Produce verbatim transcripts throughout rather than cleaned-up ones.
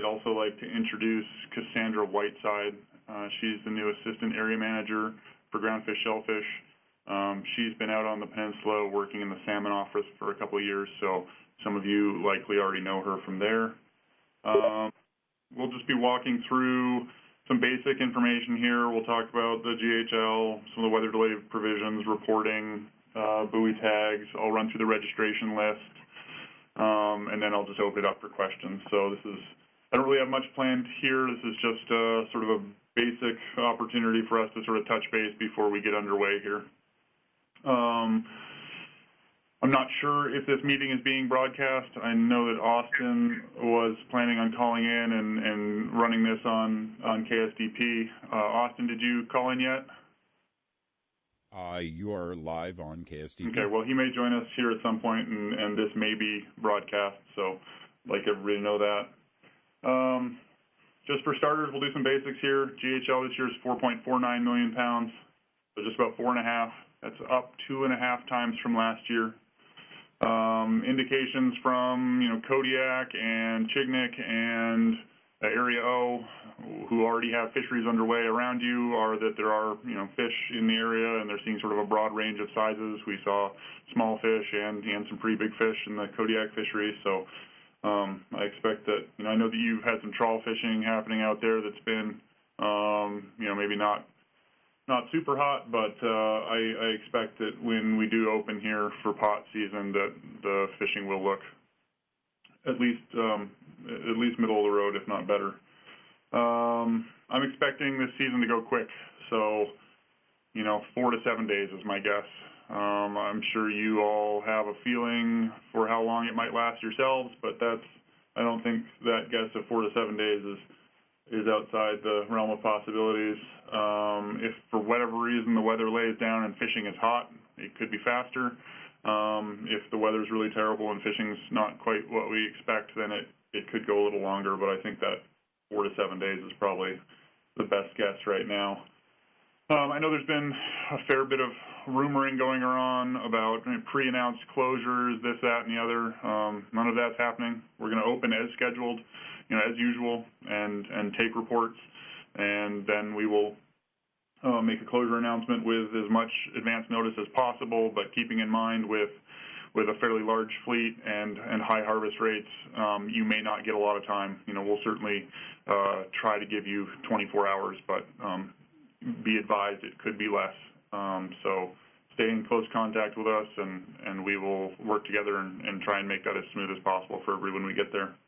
I'd also like to introduce Cassandra Whiteside. Uh, she's the new Assistant Area Manager for Groundfish Shellfish. Um, she's been out on the peninsula working in the salmon office for a couple of years, so some of you likely already know her from there. Um, we'll just be walking through some basic information here. We'll talk about the G H L, some of the weather delay provisions, reporting, uh, buoy tags. I'll run through the registration list, um, and then I'll just open it up for questions. So this is, I don't really have much planned here. This is just uh, sort of a basic opportunity for us to sort of touch base before we get underway here. Um, I'm not sure if this meeting is being broadcast. I know that Austin was planning on calling in and, and running this on, on K S D P. Uh, Austin, did you call in yet? Uh, you are live on K S D P. Okay, well, he may join us here at some point, and, and this may be broadcast, so I'd like everybody to know that. Um, just for starters, we'll do some basics here. G H L this year is four point four nine million pounds, so just about four and a half. That's up two and a half times from last year. Um, indications from, you know, Kodiak and Chignik and uh, Area O, who already have fisheries underway around you, are that there are, you know, fish in the area, and they're seeing sort of a broad range of sizes. We saw small fish and, and some pretty big fish in the Kodiak fishery, so um, I expect that, you know, I know that you've had some trawl fishing happening out there that's been, um, you know, maybe not Not super hot, but uh, I, I expect that when we do open here for pot season, that the fishing will look at least um, at least middle of the road, if not better. Um, I'm expecting this season to go quick, so you know, four to seven days is my guess. Um, I'm sure you all have a feeling for how long it might last yourselves, but that's I don't think that guess of four to seven days is. is outside the realm of possibilities. Um, if for whatever reason the weather lays down and fishing is hot, it could be faster. Um, if the weather is really terrible and fishing's not quite what we expect, then it, it could go a little longer, but I think that four to seven days is probably the best guess right now. Um, I know there's been a fair bit of rumoring going on about pre-announced closures, this, that, and the other. Um, none of that's happening. We're going to open as scheduled, you know, as usual, and, and take reports, and then we will uh, make a closure announcement with as much advance notice as possible, but keeping in mind with with a fairly large fleet and, and high harvest rates, um, you may not get a lot of time. You know, we'll certainly uh, try to give you twenty-four hours, but um, be advised it could be less. Um, so stay in close contact with us, and, and we will work together and, and try and make that as smooth as possible for everyone when we get there.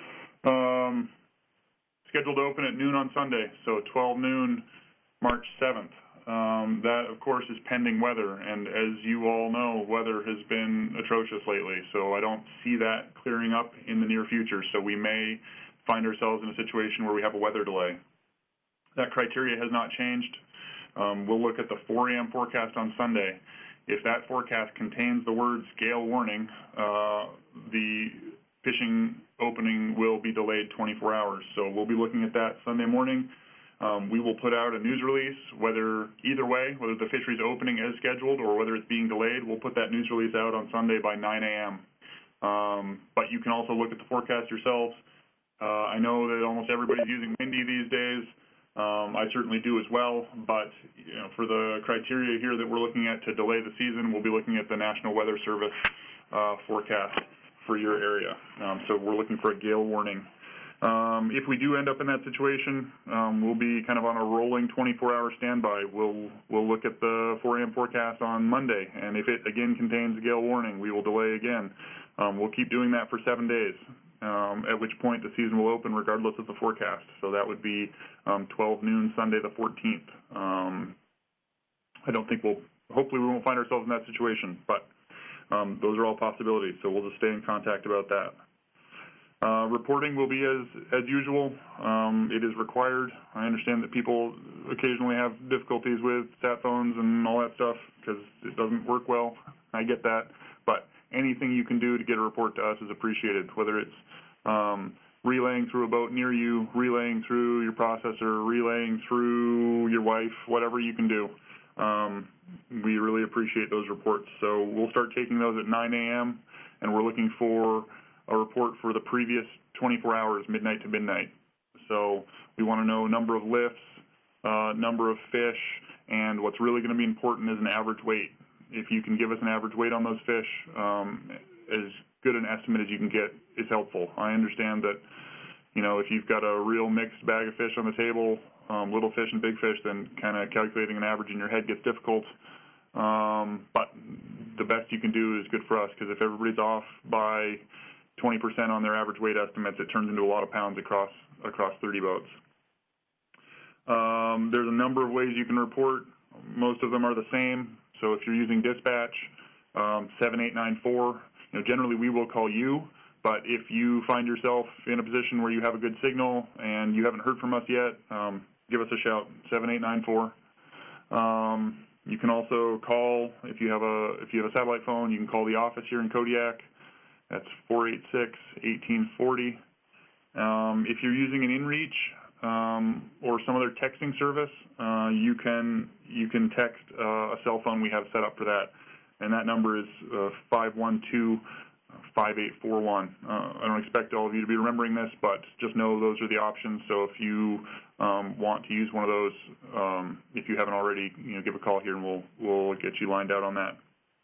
Um, scheduled to open at noon on Sunday, so twelve noon, March seventh. Um, that, of course, is pending weather, and as you all know, weather has been atrocious lately, so I don't see that clearing up in the near future, so we may find ourselves in a situation where we have a weather delay. That criteria has not changed. Um, we'll look at the four a.m. forecast on Sunday. If that forecast contains the words gale warning, uh, the fishing opening will be delayed twenty-four hours. So we'll be looking at that Sunday morning. Um, we will put out a news release, whether either way, whether the fishery is opening as scheduled or whether it's being delayed. We'll put that news release out on Sunday by nine a.m. Um, but you can also look at the forecast yourselves. Uh, I know that almost everybody's using Windy these days. Um, I certainly do as well, but you know, for the criteria here that we're looking at to delay the season, we'll be looking at the National Weather Service uh, forecast for your area. Um, so we're looking for a gale warning. Um, if we do end up in that situation, um, we'll be kind of on a rolling twenty-four hour standby. We'll we'll look at the four a.m. forecast on Monday, and if it again contains a gale warning, we will delay again. Um, we'll keep doing that for seven days. Um, at which point the season will open regardless of the forecast. So that would be um, twelve noon Sunday the fourteenth. Um, I don't think we'll, hopefully we won't find ourselves in that situation, but um, those are all possibilities, so we'll just stay in contact about that. Uh, reporting will be as, as usual. Um, it is required. I understand that people occasionally have difficulties with sat phones and all that stuff because it doesn't work well. I get that, but anything you can do to get a report to us is appreciated, whether it's um, relaying through a boat near you, relaying through your processor, relaying through your wife, whatever you can do. Um, we really appreciate those reports. So we'll start taking those at nine a.m., and we're looking for a report for the previous twenty-four hours, midnight to midnight. So we want to know number of lifts, uh, number of fish, and what's really going to be important is an average weight. If you can give us an average weight on those fish, um, as good an estimate as you can get is helpful. I understand that, you know, if you've got a real mixed bag of fish on the table, um, little fish and big fish, then kind of calculating an average in your head gets difficult. Um, but the best you can do is good for us, because if everybody's off by twenty percent on their average weight estimates, it turns into a lot of pounds across across thirty boats. Um, there's a number of ways you can report. Most of them are the same. So if you're using dispatch, um, seven eight nine four, you know, generally we will call you. But if you find yourself in a position where you have a good signal and you haven't heard from us yet, um, give us a shout, seven eight nine four. Um, you can also call, if you have a if you have a satellite phone, you can call the office here in Kodiak. That's four eight six, one eight four zero. Um, if you're using an InReach um, or some other texting service, uh, you can you can text uh, a cell phone we have set up for that, and that number is uh, five one two, five eight four one. Uh, I don't expect all of you to be remembering this, but just know those are the options. So if you um, want to use one of those, um, if you haven't already, you know, give a call here and we'll we'll get you lined out on that.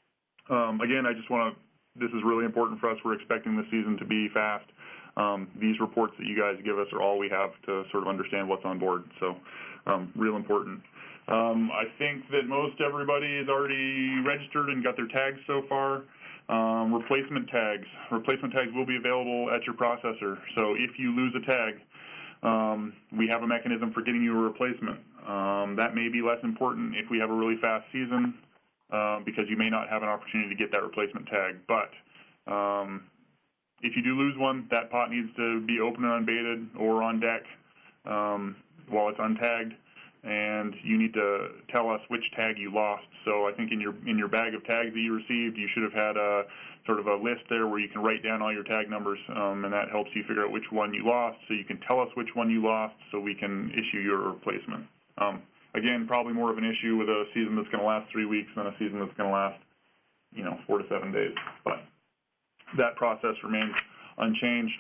Um, again, I just want to. This is really important for us. We're expecting the season to be fast. Um, these reports that you guys give us are all we have to sort of understand what's on board. So, um, real important. Um, I think that most everybody is already registered and got their tags so far. Um, replacement tags. Replacement tags will be available at your processor. So if you lose a tag, um, we have a mechanism for getting you a replacement. Um, that may be less important if we have a really fast season, uh, because you may not have an opportunity to get that replacement tag. But um, if you do lose one, that pot needs to be open and unbaited or on deck um, while it's untagged, and you need to tell us which tag you lost. So I think in your in your bag of tags that you received, you should have had a sort of a list there where you can write down all your tag numbers, um, and that helps you figure out which one you lost, so you can tell us which one you lost so we can issue your replacement. Um, again, probably more of an issue with a season that's going to last three weeks than a season that's going to last, you know, four to seven days. But that process remains unchanged.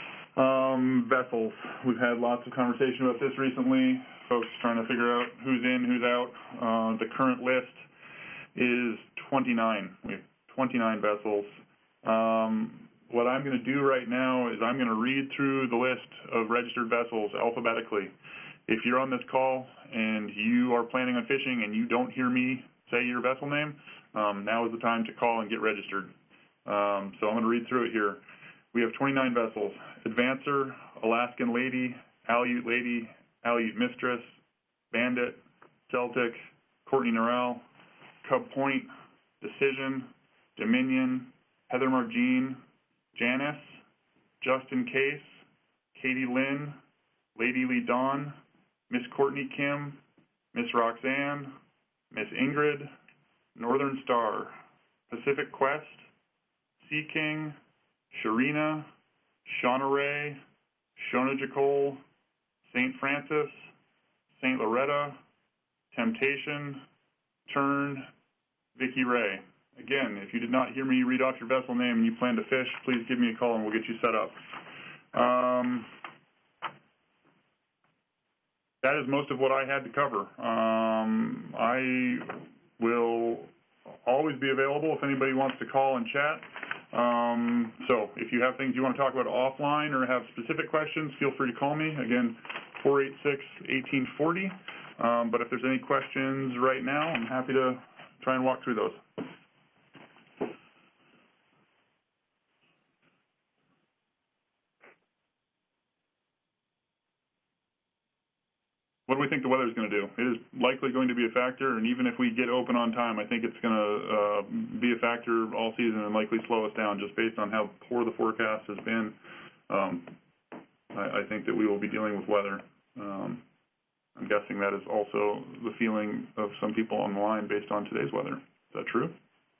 Um, vessels. We've had lots of conversation about this recently. Folks trying to figure out who's in, who's out. Uh, the current list is twenty-nine. We have twenty-nine vessels. Um, what I'm going to do right now is I'm going to read through the list of registered vessels alphabetically. If you're on this call and you are planning on fishing and you don't hear me say your vessel name, um, now is the time to call and get registered. Um, so I'm going to read through it here. We have twenty-nine vessels: Advancer, Alaskan Lady, Aleut Lady, Aleut Mistress, Bandit, Celtic, Courtney Norrell, Cub Point, Decision, Dominion, Heather Margine, Janice, Just in Case, Katie Lynn, Lady Lee Dawn, Miss Courtney Kim, Miss Roxanne, Miss Ingrid, Northern Star, Pacific Quest, Sea King, Sharina, Shauna Ray, Shona Jacole, Saint Francis, Saint Loretta, Temptation, Turn, Vicky Ray. Again, if you did not hear me read off your vessel name and you plan to fish, please give me a call and we'll get you set up. Um, that is most of what I had to cover. Um, I will always be available if anybody wants to call and chat. Um, so if you have things you want to talk about offline or have specific questions, feel free to call me. Again, four eight six, one eight four zero. Um, but if there's any questions right now, I'm happy to try and walk through those. What do we think the weather is going to do? It is likely going to be a factor, and even if we get open on time, I think it's going to uh, be a factor all season and likely slow us down just based on how poor the forecast has been. Um, I, I think that we will be dealing with weather. Um, I'm guessing that is also the feeling of some people on the line based on today's weather. Is that true?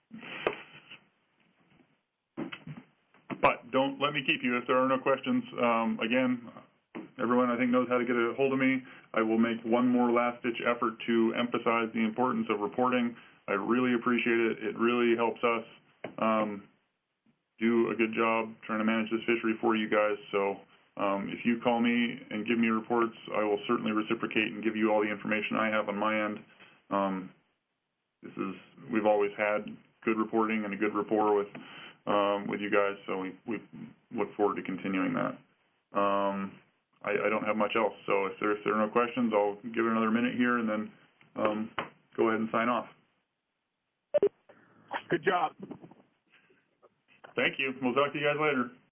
But don't let me keep you if there are no questions. Um, again, everyone, I think, knows how to get a hold of me. I will make one more last-ditch effort to emphasize the importance of reporting. I really appreciate it. It really helps us um, do a good job trying to manage this fishery for you guys. So um, if you call me and give me reports, I will certainly reciprocate and give you all the information I have on my end. Um, this is, we've always had good reporting and a good rapport with um, with you guys, so we, we look forward to continuing that. Um, I, I don't have much else, so if there, if there are no questions, I'll give it another minute here and then um, go ahead and sign off. Good job. Thank you. We'll talk to you guys later.